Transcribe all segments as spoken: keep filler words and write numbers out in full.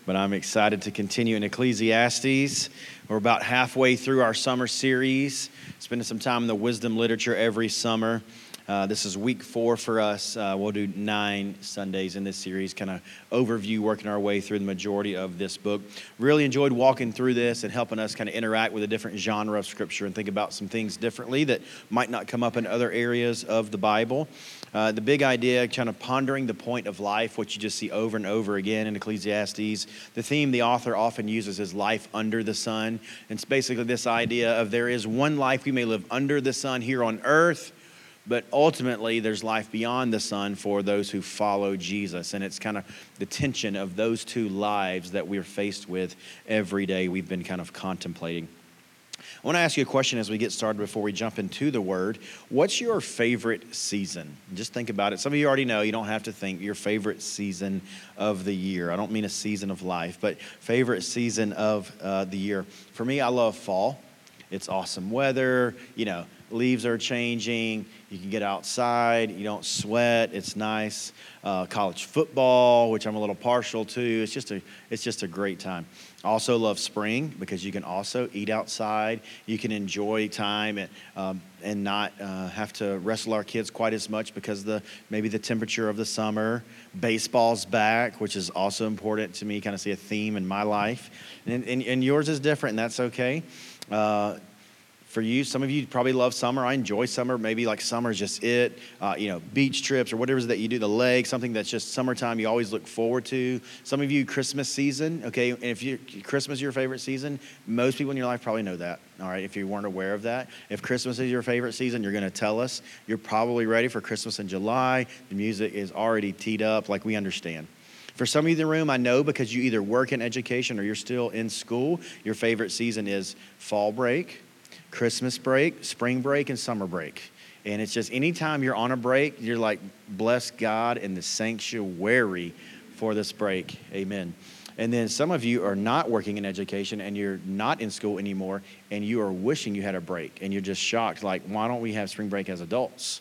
but I'm excited to continue in Ecclesiastes. We're about halfway through our summer series, spending some time in the wisdom literature every summer. Uh, this is week four for us. Uh, we'll do nine Sundays in this series, kind of overview, working our way through the majority of this book. Really enjoyed walking through this and helping us kind of interact with a different genre of Scripture and think about some things differently that might not come up in other areas of the Bible. Uh, the big idea, kind of pondering the point of life, which you just see over and over again in Ecclesiastes. The theme the author often uses is life under the sun. And it's basically this idea of there is one life we may live under the sun here on earth, but ultimately, there's life beyond the sun for those who follow Jesus. And it's kind of the tension of those two lives that we're faced with every day we've been kind of contemplating. I want to ask you a question as we get started before we jump into the Word. What's your favorite season? Just think about it. Some of you already know. You don't have to think. Your favorite season of the year. I don't mean a season of life, but favorite season of uh, the year. For me, I love fall. It's awesome weather. You know, leaves are changing. You can get outside. You don't sweat. It's nice. Uh, college football, which I'm a little partial to. It's just a it's just a great time. I also love spring because you can also eat outside. You can enjoy time and um, and not uh, have to wrestle our kids quite as much because the maybe the temperature of the summer. Baseball's back, which is also important to me. Kind of see a theme in my life, and and, and yours is different, and that's okay. Uh, For you, some of you probably love summer. I enjoy summer. Maybe like summer's just it. Uh, you know, beach trips or whatever it is that you do, the lake, something that's just summertime you always look forward to. Some of you, Christmas season, okay? And if you Christmas is your favorite season, most people in your life probably know that, all right, if you weren't aware of that. If Christmas is your favorite season, you're going to tell us. You're probably ready for Christmas in July. The music is already teed up, like we understand. For some of you in the room, I know because you either work in education or you're still in school, your favorite season is fall break, Christmas break, spring break, and summer break. And it's just anytime you're on a break, you're like, bless God in the sanctuary for this break. Amen. And then some of you are not working in education and you're not in school anymore and you are wishing you had a break and you're just shocked, like, why don't we have spring break as adults?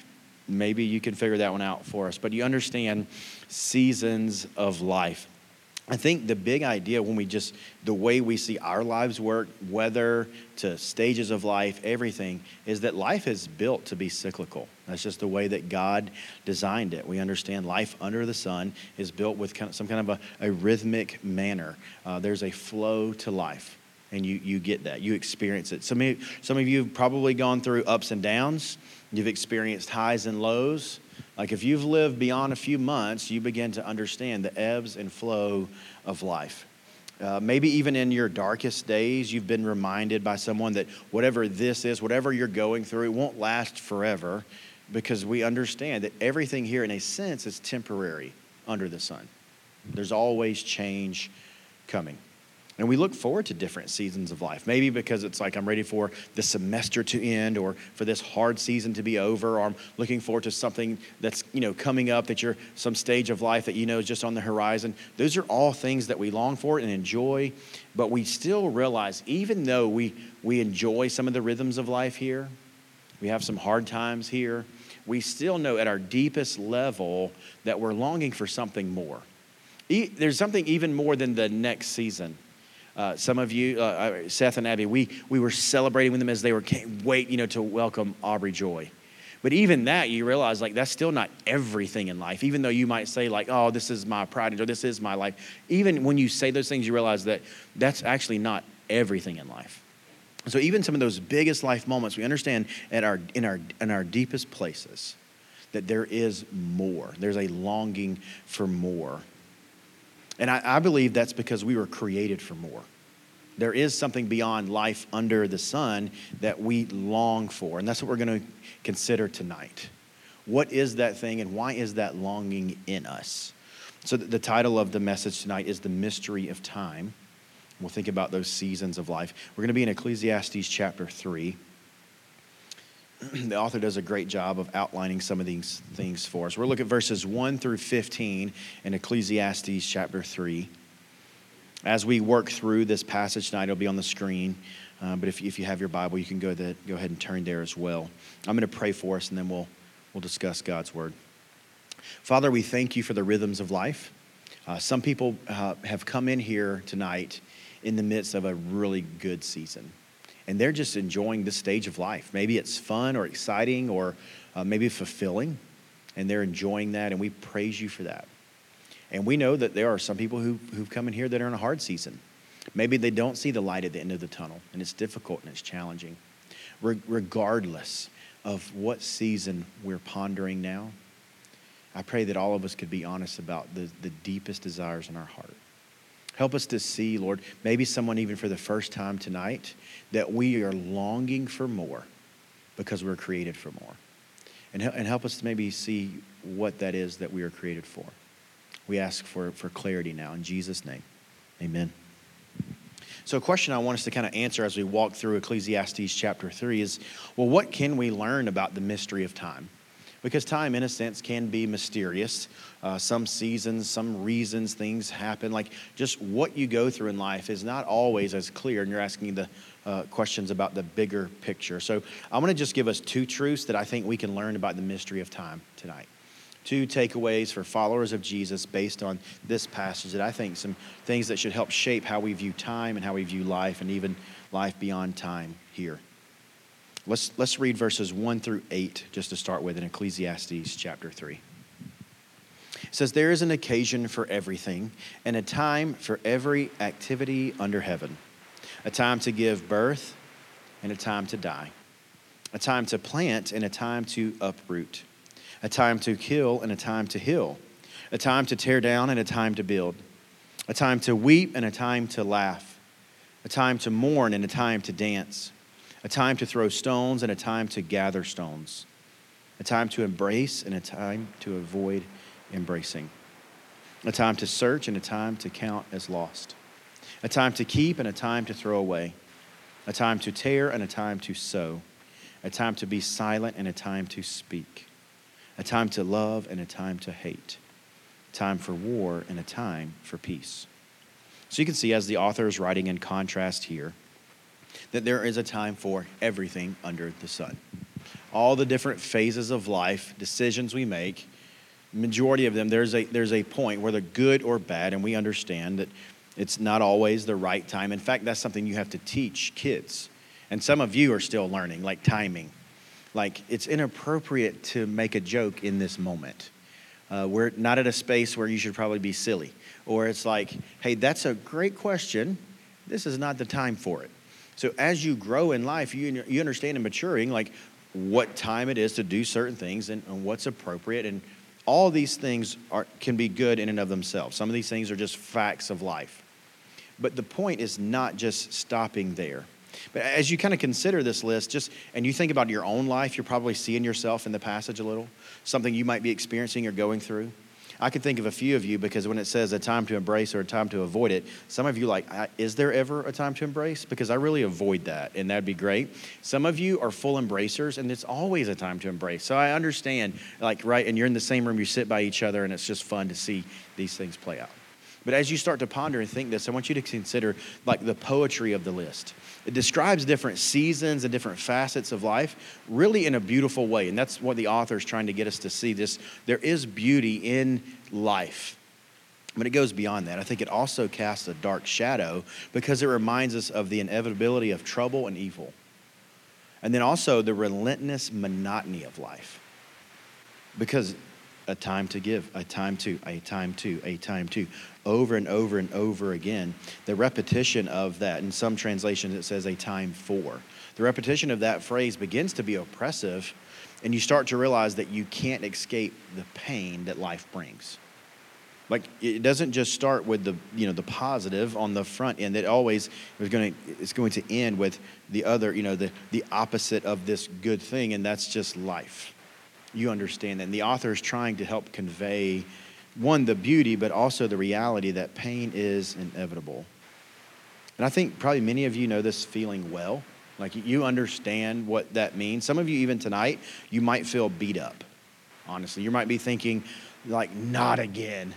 Maybe you can figure that one out for us. But you understand seasons of life. I think the big idea when we just, the way we see our lives work, weather to stages of life, everything, is that life is built to be cyclical. That's just the way that God designed it. We understand life under the sun is built with kind of, some kind of a, a rhythmic manner. Uh, there's a flow to life, and you you get that. You experience it. Some of you, some of you have probably gone through ups and downs. You've experienced highs and lows. Like if you've lived beyond a few months, you begin to understand the ebbs and flow of life. Uh, maybe even in your darkest days, you've been reminded by someone that whatever this is, whatever you're going through, it won't last forever because we understand that everything here in a sense is temporary under the sun. There's always change coming. And we look forward to different seasons of life. Maybe because it's like I'm ready for the semester to end or for this hard season to be over, or I'm looking forward to something that's, you know, coming up that you're some stage of life that you know is just on the horizon. Those are all things that we long for and enjoy, but we still realize even though we we enjoy some of the rhythms of life here, we have some hard times here, we still know at our deepest level that we're longing for something more. E- there's something even more than the next season. Uh, some of you, uh, Seth and Abby, we we were celebrating with them as they were can't wait, you know, to welcome Aubrey Joy. But even that, you realize, like, that's still not everything in life. Even though you might say, like, oh, this is my pride or this is my life. Even when you say those things, you realize that that's actually not everything in life. So even some of those biggest life moments, we understand at our in our in our deepest places that there is more. There's a longing for more. And I, I believe that's because we were created for more. There is something beyond life under the sun that we long for. And that's what we're going to consider tonight. What is that thing and why is that longing in us? So the title of the message tonight is The Mystery of Time. We'll think about those seasons of life. We're going to be in Ecclesiastes chapter three. The author does a great job of outlining some of these things for us. We'll look at verses one through fifteen in Ecclesiastes chapter three. As we work through this passage tonight, it'll be on the screen. Uh, but if, if you have your Bible, you can go, the, go ahead and turn there as well. I'm going to pray for us, and then we'll, we'll discuss God's word. Father, we thank you for the rhythms of life. Uh, some people uh, have come in here tonight in the midst of a really good season, and they're just enjoying this stage of life. Maybe it's fun or exciting or uh, maybe fulfilling, and they're enjoying that, and we praise you for that. And we know that there are some people who, who've come in here that are in a hard season. Maybe they don't see the light at the end of the tunnel, and it's difficult and it's challenging. Re- regardless of what season we're pondering now, I pray that all of us could be honest about the, the deepest desires in our heart. Help us to see, Lord, maybe someone even for the first time tonight, that we are longing for more because we're created for more. And, and help us to maybe see what that is that we are created for. We ask for, for clarity now in Jesus' name. Amen. So a question I want us to kind of answer as we walk through Ecclesiastes chapter three is, well, what can we learn about the mystery of time? Because time, in a sense, can be mysterious. Uh, some seasons, some reasons, things happen. Like just what you go through in life is not always as clear, and you're asking the uh, questions about the bigger picture. So I'm going to just give us two truths that I think we can learn about the mystery of time tonight. Two takeaways for followers of Jesus based on this passage that I think some things that should help shape how we view time and how we view life and even life beyond time here. Let's, let's read verses one through eight just to start with in Ecclesiastes chapter three. It says, "There is an occasion for everything and a time for every activity under heaven, a time to give birth and a time to die, a time to plant and a time to uproot, a time to kill and a time to heal, a time to tear down and a time to build, a time to weep and a time to laugh, a time to mourn and a time to dance, a time to throw stones and a time to gather stones, a time to embrace and a time to avoid embracing, a time to search and a time to count as lost, a time to keep and a time to throw away, a time to tear and a time to sow, a time to be silent and a time to speak, a time to love and a time to hate, a time for war and a time for peace." So you can see as the author is writing in contrast here, that there is a time for everything under the sun. All the different phases of life, decisions we make, majority of them, there's a there's a point where they're good or bad, and we understand that it's not always the right time. In fact, that's something you have to teach kids. And some of you are still learning, like timing. Like, it's inappropriate to make a joke in this moment. Uh, we're not at a space where you should probably be silly. Or it's like, hey, that's a great question. This is not the time for it. So as you grow in life, you you understand in maturing, like what time it is to do certain things and, and what's appropriate. And all these things are can be good in and of themselves. Some of these things are just facts of life. But the point is not just stopping there. But as you kind of consider this list, just and you think about your own life, you're probably seeing yourself in the passage a little, something you might be experiencing or going through. I could think of a few of you because when it says a time to embrace or a time to avoid it, some of you like, is there ever a time to embrace? Because I really avoid that, and that'd be great. Some of you are full embracers, and it's always a time to embrace. So I understand, like, right, and you're in the same room, you sit by each other, and it's just fun to see these things play out. But as you start to ponder and think this, I want you to consider like the poetry of the list. It describes different seasons and different facets of life really in a beautiful way. And that's what the author is trying to get us to see this. There is beauty in life. But it goes beyond that. I think it also casts a dark shadow because it reminds us of the inevitability of trouble and evil. And then also the relentless monotony of life. Because a time to give, a time to, a time to, a time to, over and over and over again. The repetition of that, in some translations it says a time for. The repetition of that phrase begins to be oppressive, and you start to realize that you can't escape the pain that life brings. Like, it doesn't just start with the, you know, the positive on the front end. It always is going to, it's going to end with the other, you know, the, the opposite of this good thing, and that's just life. You understand that. And the author is trying to help convey, one, the beauty, but also the reality that pain is inevitable. And I think probably many of you know this feeling well. Like, you understand what that means. Some of you, even tonight, you might feel beat up, honestly. You might be thinking, like, not again.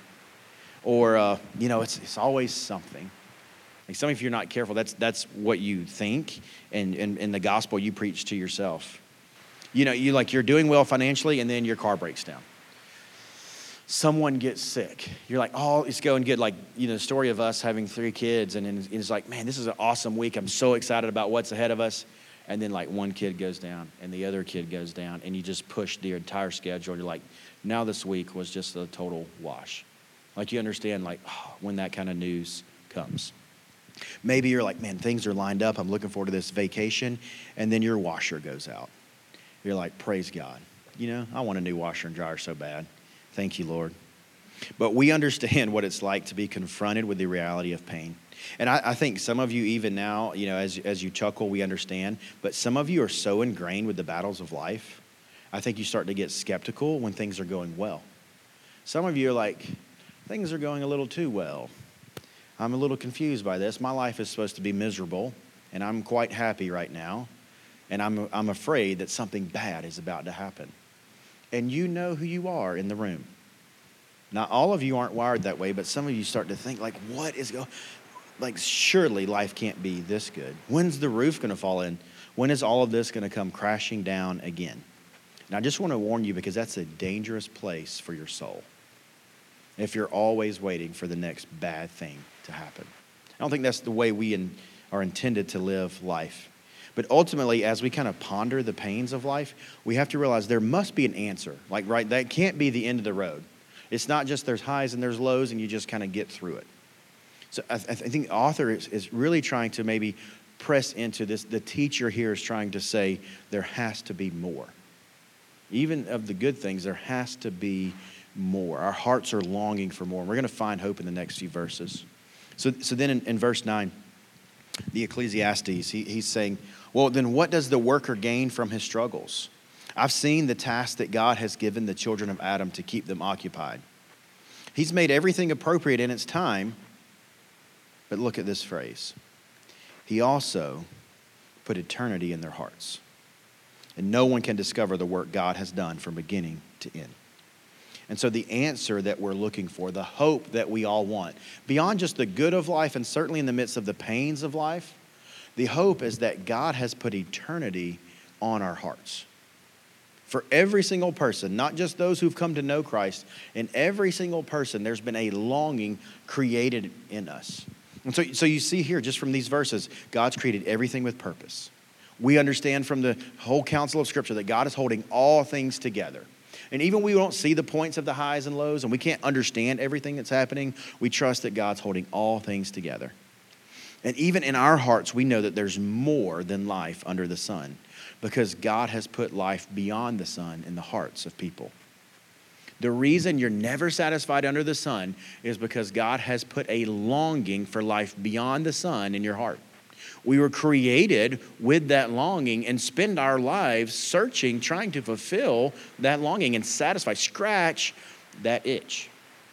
Or, uh, you know, it's it's always something. Like, some of you are not careful. That's that's what you think, and in and the gospel you preach to yourself. You know, you like you're doing well financially, and then your car breaks down. someone gets sick. You're like, oh, it's going good. Like, you know, the story of us having three kids, and it's like, man, this is an awesome week. I'm so excited about what's ahead of us. And then like one kid goes down and the other kid goes down, and you just push the entire schedule. You're like, now this week was just a total wash. Like, you understand, like, oh, when that kind of news comes. Maybe you're like, man, things are lined up. I'm looking forward to this vacation. And then your washer goes out. You're like, praise God. You know, I want a new washer and dryer so bad. Thank you, Lord. But we understand what it's like to be confronted with the reality of pain. And I, I think some of you even now, you know, as, as you chuckle, we understand. But some of you are so ingrained with the battles of life, I think you start to get skeptical when things are going well. Some of you are like, things are going a little too well. I'm a little confused by this. My life is supposed to be miserable, and I'm quite happy right now. And I'm, I'm afraid that something bad is about to happen. And you know who you are in the room. Now, all of you aren't wired that way, but some of you start to think, like, what is going, like, surely life can't be this good. When's the roof going to fall in? When is all of this going to come crashing down again? And I just want to warn you, because that's a dangerous place for your soul if you're always waiting for the next bad thing to happen. I don't think that's the way we in, are intended to live life. But ultimately, as we kind of ponder the pains of life, we have to realize there must be an answer. Like, right, that can't be the end of the road. It's not just there's highs and there's lows and you just kind of get through it. So I, th- I think the author is, is really trying to maybe press into this. The teacher here is trying to say there has to be more. Even of the good things, there has to be more. Our hearts are longing for more. We're going to find hope in the next few verses. So, so then in, in verse nine, the Ecclesiastes, he, he's saying, well, then what does the worker gain from his struggles? I've seen the task that God has given the children of Adam to keep them occupied. He's made everything appropriate in its time, but look at this phrase. He also put eternity in their hearts. And no one can discover the work God has done from beginning to end. And so the answer that we're looking for, the hope that we all want, beyond just the good of life and certainly in the midst of the pains of life, the hope is that God has put eternity on our hearts. For every single person, not just those who've come to know Christ, in every single person, there's been a longing created in us. And so, so you see here, just from these verses, God's created everything with purpose. We understand from the whole counsel of Scripture that God is holding all things together. And even we don't see the points of the highs and lows, and we can't understand everything that's happening, we trust that God's holding all things together. And even in our hearts, we know that there's more than life under the sun, because God has put life beyond the sun in the hearts of people. The reason you're never satisfied under the sun is because God has put a longing for life beyond the sun in your heart. We were created with that longing and spend our lives searching, trying to fulfill that longing and satisfy, scratch that itch.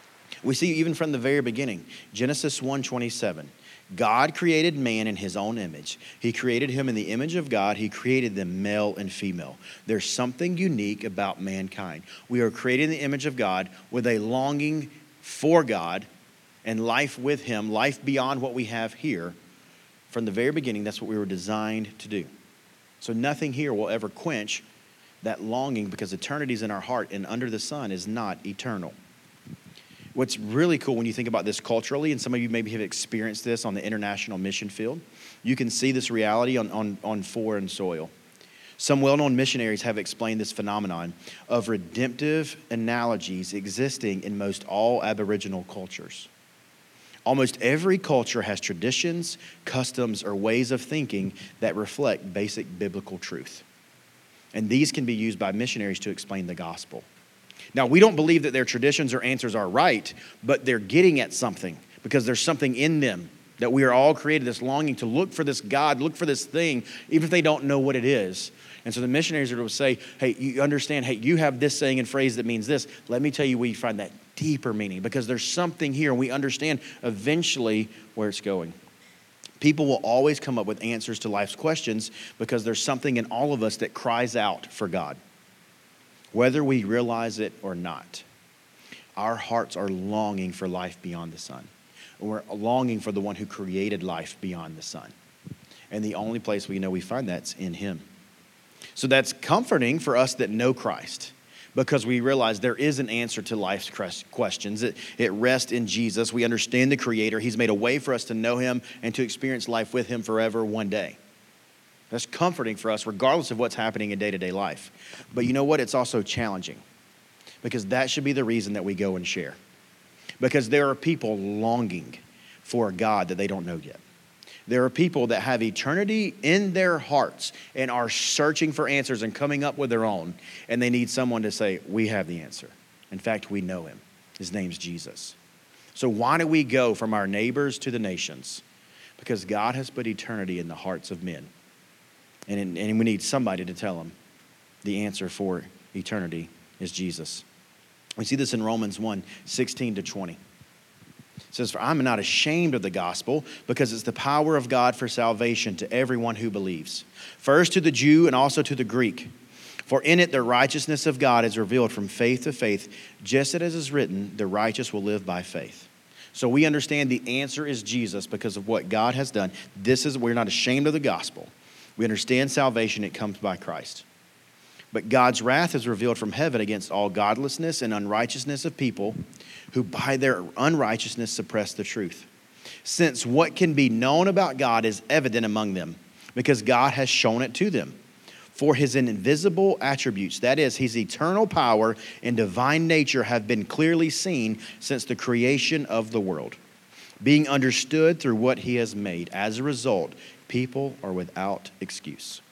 We see even from the very beginning, Genesis one twenty-seven, God created man in his own image. He created him in the image of God. He created them male and female. There's something unique about mankind. We are created in the image of God with a longing for God and life with him, life beyond what we have here. From the very beginning, that's what we were designed to do. So nothing here will ever quench that longing, because eternity's in our heart, and under the sun is not eternal. What's really cool when you think about this culturally, and some of you maybe have experienced this on the international mission field, you can see this reality on, on, on foreign soil. Some well-known missionaries have explained this phenomenon of redemptive analogies existing in most all Aboriginal cultures. Almost every culture has traditions, customs, or ways of thinking that reflect basic biblical truth. And these can be used by missionaries to explain the gospel. Now, we don't believe that their traditions or answers are right, but they're getting at something, because there's something in them that we are all created, this longing to look for this God, look for this thing, even if they don't know what it is. And so the missionaries are to say, hey, you understand, hey, you have this saying and phrase that means this. Let me tell you where you find that deeper meaning, because there's something here, and we understand eventually where it's going. People will always come up with answers to life's questions because there's something in all of us that cries out for God. Whether we realize it or not, our hearts are longing for life beyond the sun. We're longing for the one who created life beyond the sun. And the only place we know we find that's in him. So that's comforting for us that know Christ. because we realize there is an answer to life's questions. It, it rests in Jesus. We understand the Creator. He's made a way for us to know Him and to experience life with Him forever one day. That's comforting for us regardless of what's happening in day-to-day life. But you know what? It's also challenging, because that should be the reason that we go and share. Because there are people longing for a God that they don't know yet. There are people that have eternity in their hearts and are searching for answers and coming up with their own. And they need someone to say, we have the answer. In fact, we know Him. His name's Jesus. So why do we go from our neighbors to the nations? Because God has put eternity in the hearts of men. And, and we need somebody to tell them the answer for eternity is Jesus. We see this in Romans one, sixteen to twenty. It says, for I'm not ashamed of the gospel, because it's the power of God for salvation to everyone who believes. First to the Jew and also to the Greek. For in it the righteousness of God is revealed from faith to faith, just as it is written, the righteous will live by faith. So we understand the answer is Jesus because of what God has done. This is, we're not ashamed of the gospel. We understand salvation, it comes by Christ. But God's wrath is revealed from heaven against all godlessness and unrighteousness of people who by their unrighteousness suppress the truth. Since what can be known about God is evident among them, because God has shown it to them. For His invisible attributes, that is, His eternal power and divine nature, have been clearly seen since the creation of the world, being understood through what He has made. As a result, people are without excuse.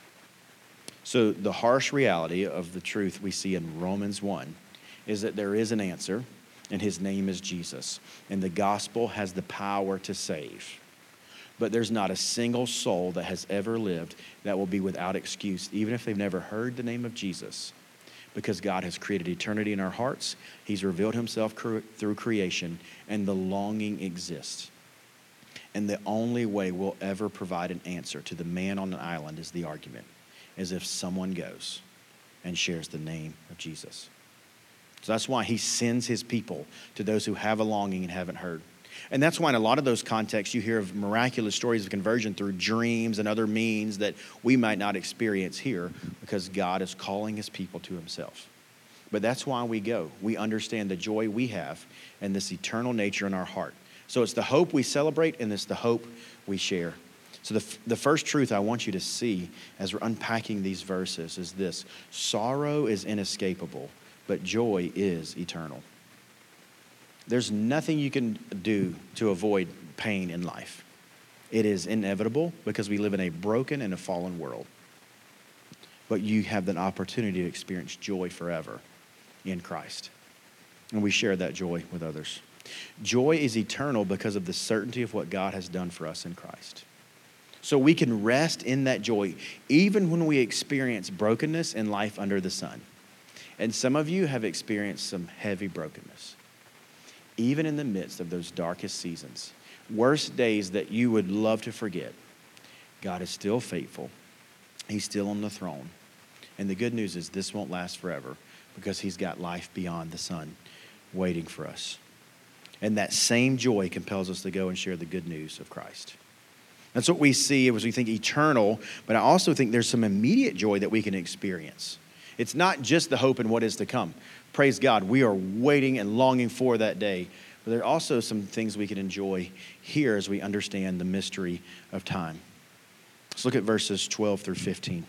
So the harsh reality of the truth we see in Romans one is that there is an answer, and His name is Jesus. And the gospel has the power to save. But there's not a single soul that has ever lived that will be without excuse, even if they've never heard the name of Jesus. Because God has created eternity in our hearts. He's revealed Himself cre- through creation, and the longing exists. And the only way we'll ever provide an answer to the man on the island is the argument, is if someone goes and shares the name of Jesus. So that's why He sends His people to those who have a longing and haven't heard. And that's why in a lot of those contexts you hear of miraculous stories of conversion through dreams and other means that we might not experience here, because God is calling His people to Himself. But that's why we go. We understand the joy we have and this eternal nature in our heart. So it's the hope we celebrate, and it's the hope we share. So the, the first truth I want you to see as we're unpacking these verses is this: sorrow is inescapable, but joy is eternal. There's nothing you can do to avoid pain in life. It is inevitable because we live in a broken and a fallen world. But you have the opportunity to experience joy forever in Christ. And we share that joy with others. Joy is eternal because of the certainty of what God has done for us in Christ. So we can rest in that joy even when we experience brokenness in life under the sun. And some of you have experienced some heavy brokenness. Even in the midst of those darkest seasons, worst days that you would love to forget, God is still faithful. He's still on the throne. And the good news is this won't last forever, because He's got life beyond the sun waiting for us. And that same joy compels us to go and share the good news of Christ. That's what we see as we think eternal, but I also think there's some immediate joy that we can experience. It's not just the hope in what is to come. Praise God, we are waiting and longing for that day. But there are also some things we can enjoy here as we understand the mystery of time. Let's look at verses twelve through fifteen.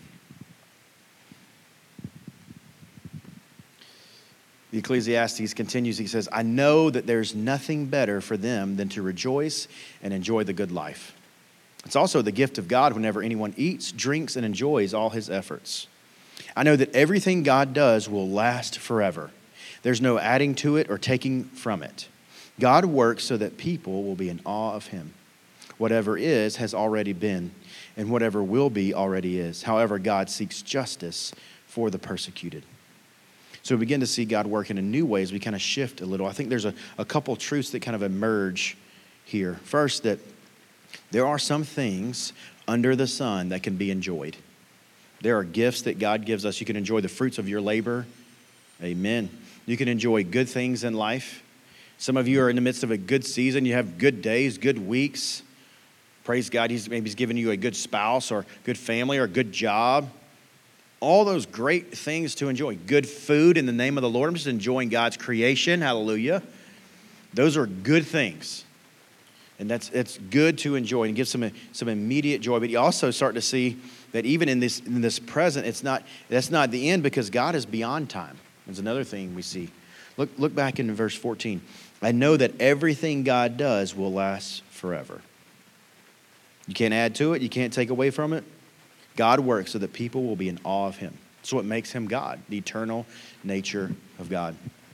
The Ecclesiastes continues, he says, I know that there's nothing better for them than to rejoice and enjoy the good life. It's also the gift of God whenever anyone eats, drinks, and enjoys all his efforts. I know that everything God does will last forever. There's no adding to it or taking from it. God works so that people will be in awe of Him. Whatever is has already been, and whatever will be already is. However, God seeks justice for the persecuted. So we begin to see God work in new ways. We kind of shift a little. I think there's a, a couple truths that kind of emerge here. First, that there are some things under the sun that can be enjoyed. There are gifts that God gives us. You can enjoy the fruits of your labor. Amen. You can enjoy good things in life. Some of you are in the midst of a good season. You have good days, good weeks. Praise God. He's maybe He's given you a good spouse or good family or a good job. all those great things to enjoy. Good food in the name of the Lord. I'm just enjoying God's creation. Hallelujah. Those are good things. And that's it's good to enjoy and give some, some immediate joy. But you also start to see that even in this in this present, it's not that's not the end, because God is beyond time. That's another thing we see. Look, look back in verse fourteen. I know that everything God does will last forever. You can't add to it. You can't take away from it. God works so that people will be in awe of him. That's what makes him God, the eternal nature of God.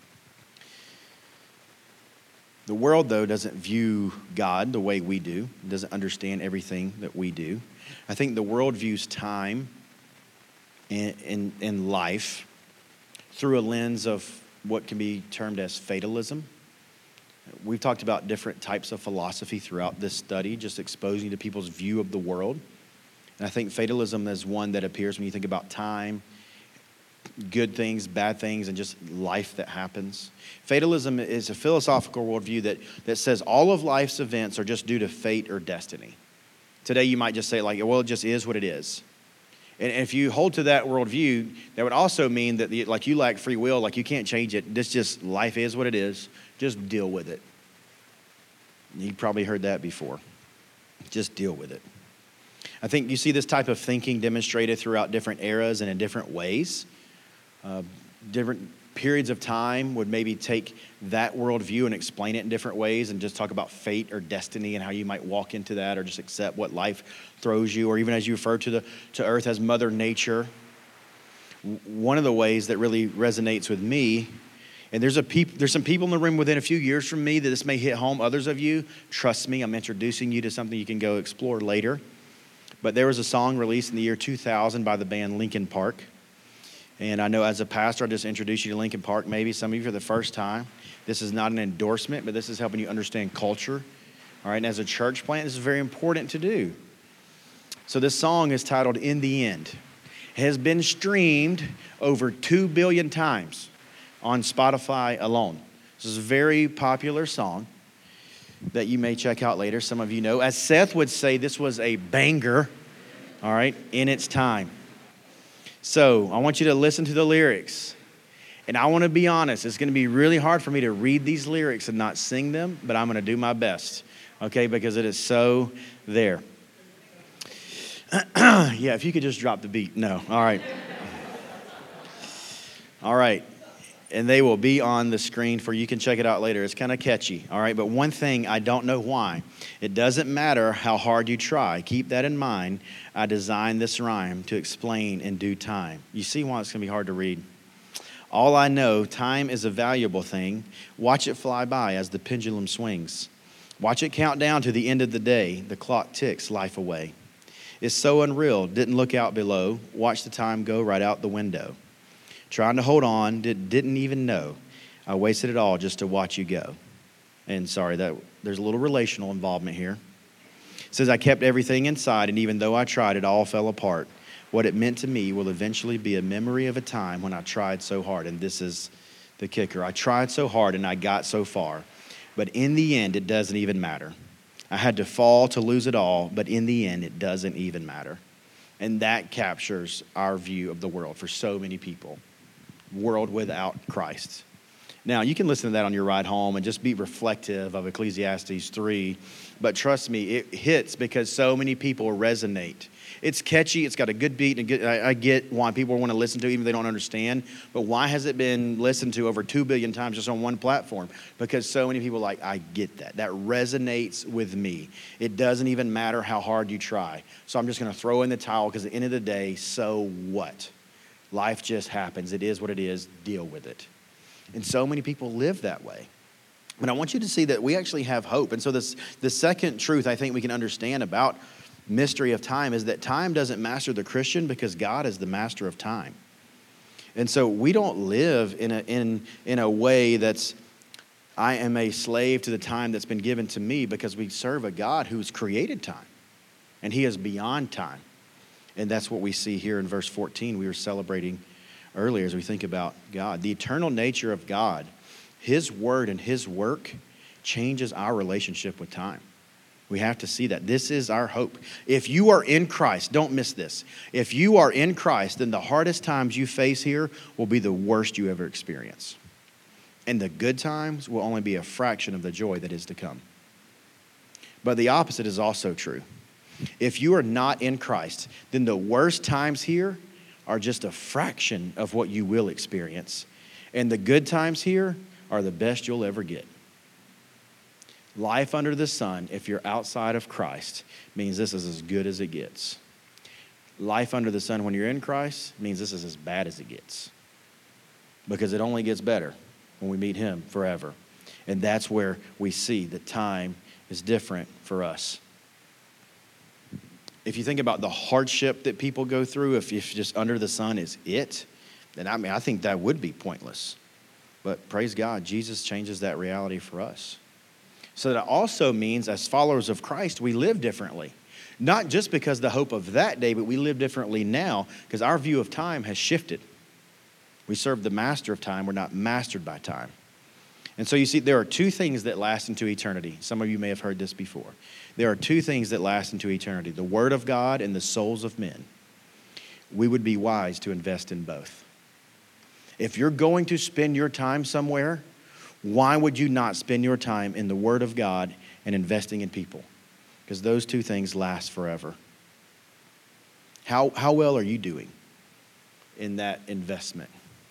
The world, though, doesn't view God the way we do. It doesn't understand everything that we do. I think the world views time and, and, and life through a lens of what can be termed as fatalism. We've talked about different types of philosophy throughout this study, just exposing to people's view of the world. And I think fatalism is one that appears when you think about time, good things, bad things, and just life that happens. Fatalism is a philosophical worldview that, that says all of life's events are just due to fate or destiny. Today you might just say, like, well, it just is what it is. And if you hold to that worldview, that would also mean that, the, like, you lack free will, like you can't change it. This just, life is what it is. Just deal with it. You've probably heard that before. Just deal with it. I think you see this type of thinking demonstrated throughout different eras and in different ways. Uh, different periods of time would maybe take that worldview and explain it in different ways and just talk about fate or destiny and how you might walk into that or just accept what life throws you, or even as you refer to the to earth as Mother Nature. One of the ways that really resonates with me, and there's a peop, there's some people in the room within a few years from me that this may hit home. Others of you, trust me, I'm introducing you to something you can go explore later. But there was a song released in the year two thousand by the band Linkin Park. And I know as a pastor, I just introduced you to Linkin Park, maybe some of you for the first time. This is not an endorsement, but this is helping you understand culture. All right, and as a church plant, this is very important to do. So this song is titled In the End. It has been streamed over two billion times on Spotify alone. This is a very popular song that you may check out later. Some of you know. As Seth would say, this was a banger, all right, in its time. So I want you to listen to the lyrics. And I want to be honest, it's going to be really hard for me to read these lyrics and not sing them, but I'm going to do my best, okay, because it is so there. Yeah, if you could just drop the beat. No, all right. All right. And they will be on the screen for you. You can check it out later. It's kind of catchy, all right? But one thing, I don't know why. It doesn't matter how hard you try. Keep that in mind. I designed this rhyme to explain in due time. You see why it's going to be hard to read. All I know, time is a valuable thing. Watch it fly by as the pendulum swings. Watch it count down to the end of the day. The clock ticks life away. It's so unreal. Didn't look out below. Watch the time go right out the window. Trying to hold on, did, didn't even know. I wasted it all just to watch you go. And sorry, that there's a little relational involvement here. It says, I kept everything inside, and even though I tried, it all fell apart. What it meant to me will eventually be a memory of a time when I tried so hard. And this is the kicker. I tried so hard, and I got so far. But in the end, it doesn't even matter. I had to fall to lose it all, but in the end, it doesn't even matter. And that captures our view of the world for so many people. World without Christ. Now, you can listen to that on your ride home and just be reflective of Ecclesiastes three. But trust me, it hits because so many people resonate. It's catchy. It's got a good beat. And good, I, I get why people want to listen to it even if they don't understand. But why has it been listened to over two billion times just on one platform? Because so many people are like, I get that. That resonates with me. It doesn't even matter how hard you try. So I'm just going to throw in the towel because at the end of the day, so what? Life just happens. It is what it is. Deal with it. And so many people live that way. But I want you to see that we actually have hope. And so this the second truth I think we can understand about mystery of time is that time doesn't master the Christian because God is the master of time. And so we don't live in a in in a way that's I am a slave to the time that's been given to me, because we serve a God who's created time. And he is beyond time. And that's what we see here in verse fourteen. We were celebrating earlier as we think about God. The eternal nature of God, his word and his work changes our relationship with time. We have to see that. This is our hope. If you are in Christ, don't miss this. If you are in Christ, then the hardest times you face here will be the worst you ever experience. And the good times will only be a fraction of the joy that is to come. But the opposite is also true. If you are not in Christ, then the worst times here are just a fraction of what you will experience. And the good times here are the best you'll ever get. Life under the sun, if you're outside of Christ, means this is as good as it gets. Life under the sun when you're in Christ means this is as bad as it gets. Because it only gets better when we meet him forever. And that's where we see that time is different for us. If you think about the hardship that people go through, if, if just under the sun is it, then I mean, I think that would be pointless. But praise God, Jesus changes that reality for us. So that also means as followers of Christ, we live differently. Not just because the hope of that day, but we live differently now because our view of time has shifted. We serve the master of time. We're not mastered by time. And so you see, there are two things that last into eternity. Some of you may have heard this before. There are two things that last into eternity, the word of God and the souls of men. We would be wise to invest in both. If you're going to spend your time somewhere, why would you not spend your time in the Word of God and investing in people? Because those two things last forever. How, how well are you doing in that investment?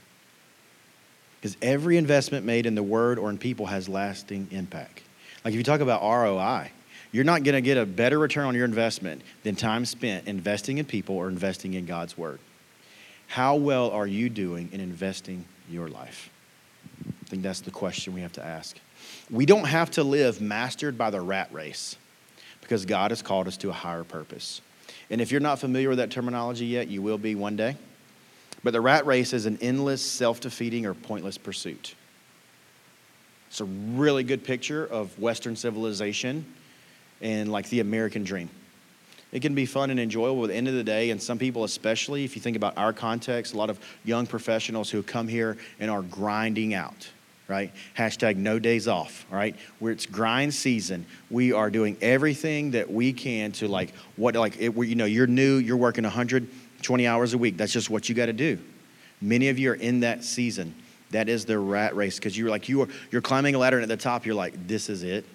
Because every investment made in the Word or in people has lasting impact. Like if you talk about R O I, you're not going to get a better return on your investment than time spent investing in people or investing in God's Word. How well are you doing in investing your life? I think that's the question we have to ask. We don't have to live mastered by the rat race because God has called us to a higher purpose. And if you're not familiar with that terminology yet, you will be one day. But the rat race is an endless, self-defeating, or pointless pursuit. It's a really good picture of Western civilization and like the American dream. It can be fun and enjoyable at the end of the day, and some people especially, if you think about our context, a lot of young professionals who come here and are grinding out, right? Hashtag no days off, all right? Where it's grind season. We are doing everything that we can to like, what like, it, you know, you're new, you're working one hundred twenty hours a week. That's just what you got to do. Many of you are in that season. That is the rat race because you're like, you are, you're climbing a ladder and at the top, you're like, this is it.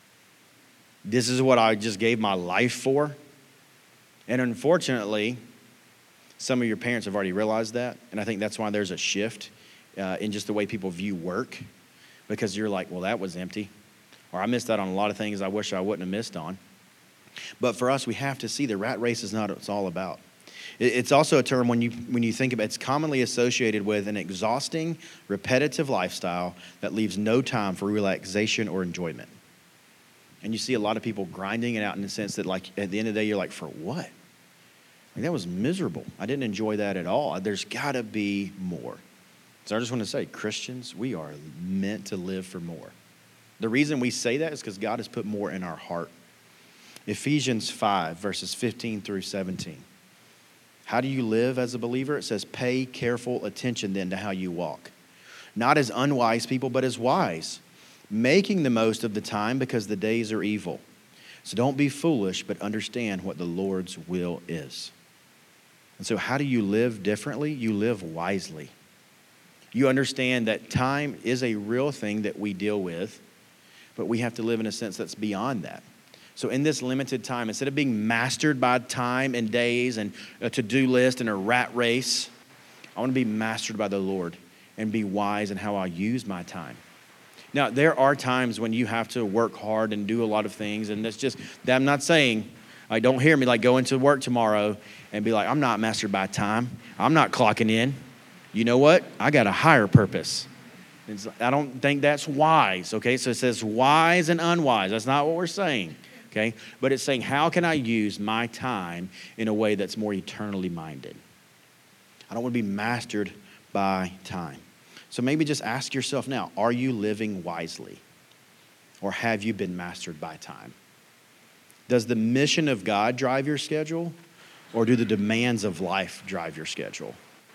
This is what I just gave my life for. And unfortunately, some of your parents have already realized that. And I think that's why there's a shift uh, in just the way people view work. Because you're like, well, that was empty. Or I missed out on a lot of things I wish I wouldn't have missed on. But for us, we have to see the rat race is not what it's all about. It's also a term when you when you think about it, it's commonly associated with an exhausting, repetitive lifestyle that leaves no time for relaxation or enjoyment. And you see a lot of people grinding it out in the sense that like at the end of the day, you're like, for what? Like, that was miserable. I didn't enjoy that at all. There's got to be more. So I just want to say, Christians, we are meant to live for more. The reason we say that is because God has put more in our heart. Ephesians five, verses fifteen through seventeen. How do you live as a believer? It says, pay careful attention then to how you walk. Not as unwise people, but as wise, making the most of the time because the days are evil. So don't be foolish, but understand what the Lord's will is. And so how do you live differently? You live wisely. You understand that time is a real thing that we deal with, but we have to live in a sense that's beyond that. So in this limited time, instead of being mastered by time and days and a to-do list and a rat race, I want to be mastered by the Lord and be wise in how I use my time. Now, there are times when you have to work hard and do a lot of things, and that's just, that I'm not saying, like, don't hear me like go into work tomorrow and be like, I'm not mastered by time. I'm not clocking in. You know what? I got a higher purpose. It's, I don't think that's wise, okay? So it says wise and unwise. That's not what we're saying, okay? But it's saying, how can I use my time in a way that's more eternally minded? I don't want to be mastered by time. So maybe just ask yourself now, are you living wisely? Or have you been mastered by time? Does the mission of God drive your schedule? Or do the demands of life drive your schedule?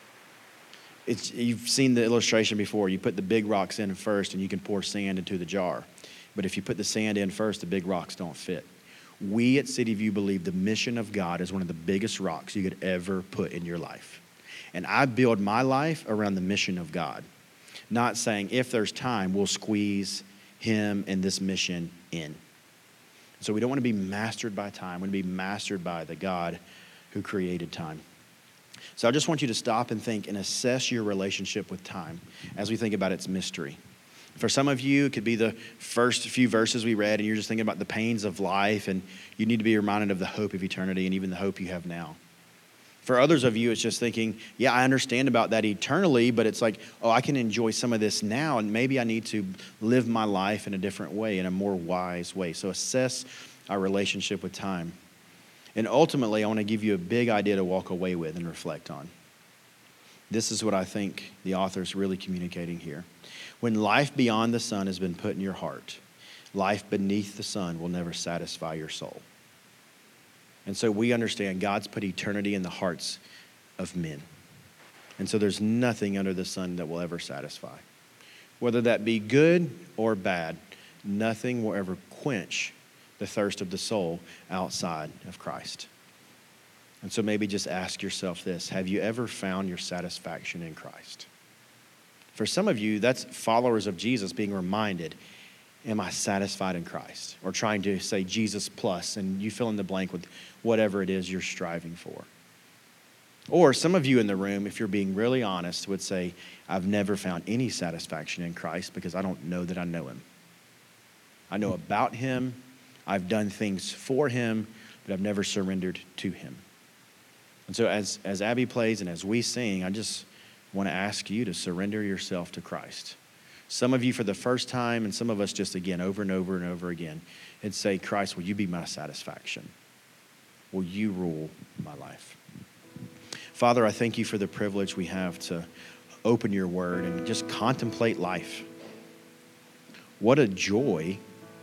It's, you've seen the illustration before. You put the big rocks in first and you can pour sand into the jar. But if you put the sand in first, the big rocks don't fit. We at City View believe the mission of God is one of the biggest rocks you could ever put in your life. And I build my life around the mission of God, not saying if there's time, we'll squeeze him and this mission in. So we don't want to be mastered by time. We want to be mastered by the God who created time. So I just want you to stop and think and assess your relationship with time as we think about its mystery. For some of you, it could be the first few verses we read, and you're just thinking about the pains of life, and you need to be reminded of the hope of eternity and even the hope you have now. For others of you, it's just thinking, yeah, I understand about that eternally, but it's like, oh, I can enjoy some of this now, and maybe I need to live my life in a different way, in a more wise way. So assess our relationship with time. And ultimately, I want to give you a big idea to walk away with and reflect on. This is what I think the author is really communicating here. When life beyond the sun has been put in your heart, life beneath the sun will never satisfy your soul. And so we understand God's put eternity in the hearts of men. And so there's nothing under the sun that will ever satisfy. Whether that be good or bad, nothing will ever quench the thirst of the soul outside of Christ. And so maybe just ask yourself this: have you ever found your satisfaction in Christ? For some of you, that's followers of Jesus being reminded, am I satisfied in Christ? Or trying to say Jesus plus, and you fill in the blank with whatever it is you're striving for. Or some of you in the room, if you're being really honest, would say, I've never found any satisfaction in Christ because I don't know that I know him. I know about him, I've done things for him, but I've never surrendered to him. And so as, as Abby plays and as we sing, I just want to ask you to surrender yourself to Christ. Some of you for the first time, and some of us just again, over and over and over again, and say, Christ, will you be my satisfaction? Will you rule my life? Father, I thank you for the privilege we have to open your word and just contemplate life. What a joy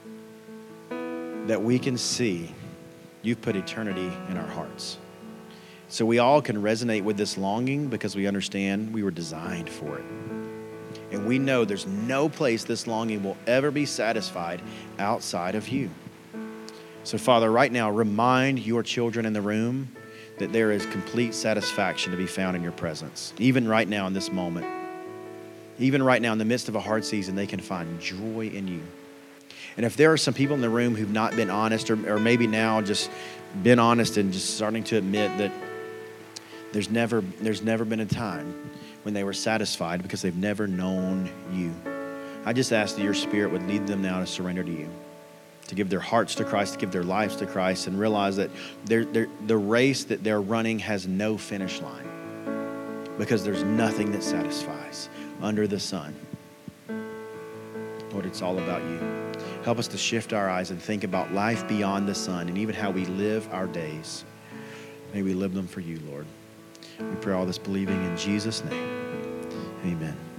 that we can see you've put eternity in our hearts. So we all can resonate with this longing because we understand we were designed for it. And we know there's no place this longing will ever be satisfied outside of you. So Father, right now, remind your children in the room that there is complete satisfaction to be found in your presence. Even right now in this moment. Even right now in the midst of a hard season, they can find joy in you. And if there are some people in the room who've not been honest, or, or maybe now just been honest and just starting to admit that there's never, there's never been a time when they were satisfied because they've never known you, I just ask that your Spirit would lead them now to surrender to you, to give their hearts to Christ, to give their lives to Christ, and realize that they're, they're, the race that they're running has no finish line because there's nothing that satisfies under the sun. Lord, it's all about you. Help us to shift our eyes and think about life beyond the sun and even how we live our days. May we live them for you, Lord. We pray all this believing in Jesus' name. Amen.